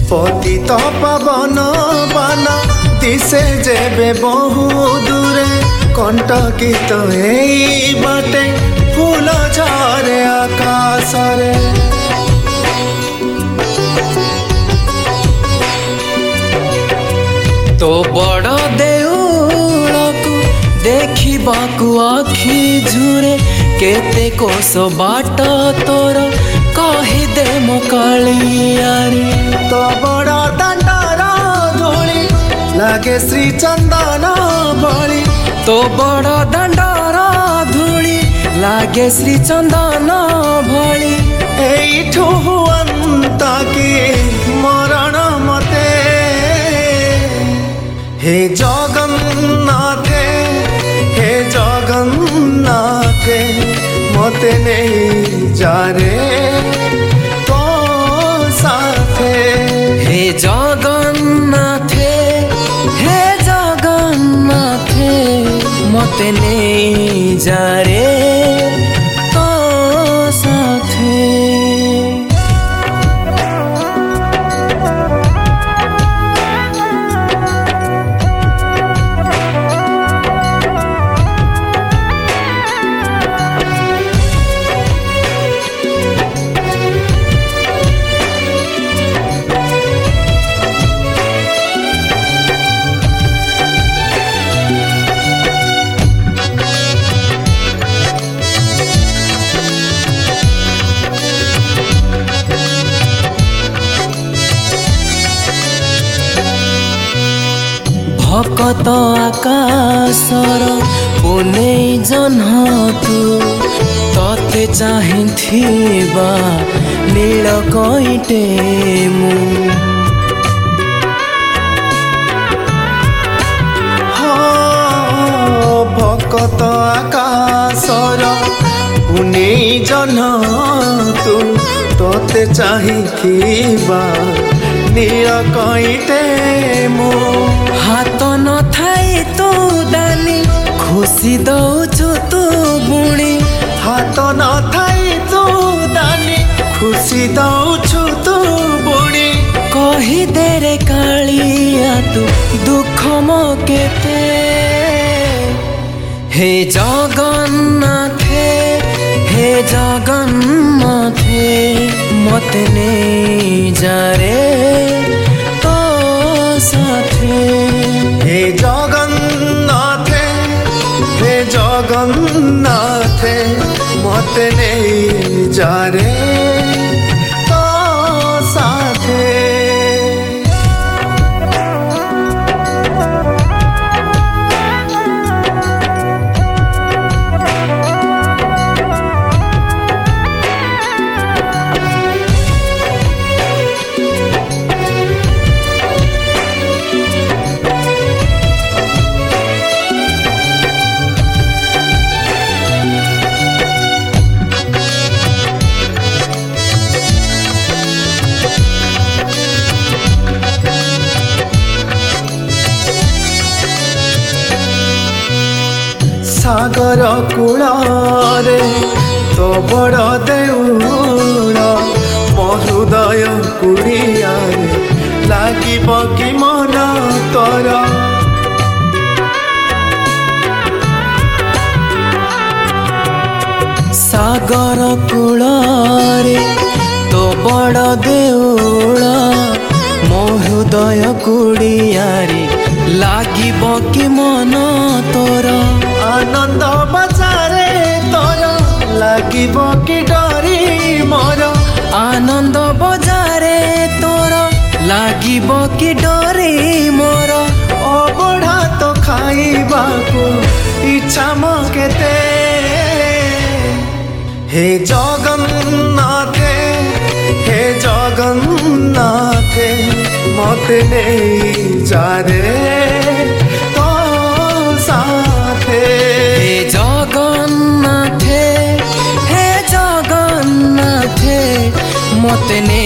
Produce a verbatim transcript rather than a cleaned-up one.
पतित पावन बान दिसे जेबे बहु दूरे कंटकित एई बाटे फूल झरे आकाशरे तो बड़ देउलकु देखिबाकु आखि झुरे केते कोस बाट तोर कही दे मो कालियारी तो बड़ दांडर धूली लागे श्री चंदन भली तो बड़ दांडर धूली लागे श्री चंदन भली एठू अंत की मरण मते हे जगन्नाथे हे जगन्नाथे मते नहीं जा रे तो साथे हे जगन्नाथे हे जगन्नाथे मते नहीं जा रे तो साथे भकत आकाशर पुने जन्ह तू तते चाहिथिबा नील कईटे मु भकत आकाशर पुने जन्ह तू तते चाहिथिबा नील कईटे मु हाथ न थाई तू दानी खुशी दौचु तू बुणी हाथ न थाई तू दानी खुशी दौचु तू बुणी कही दे रे कालिया तू दुख मो केते हे जगन्नाथे हे जगन्नाथे मते नहीं जा रे तो साथे हे जगन्नाथे हे जगन्नाथे मते नहीं जा रे तो साथे सागर कूଳରେ तो बड़ देउल मो हृदय कुड़ियारे लागिब कि मन तोर सागर कूଳରେ तो बड़ देउल मो हृदय कुड़ियारे लागिब कि मन तोर आनंद बजारे तोर लागिब कि डरी मोर आनंद बजारे तोर लागिब कि डरी मोर अबढ़ा तो खाइबाकू इच्छा मो केते हे जगन्नाथे हे जगन्नाथे मते नहीं जा रे तो साथे हे जगन्नाथे हे जगन्नाथे मते नहीं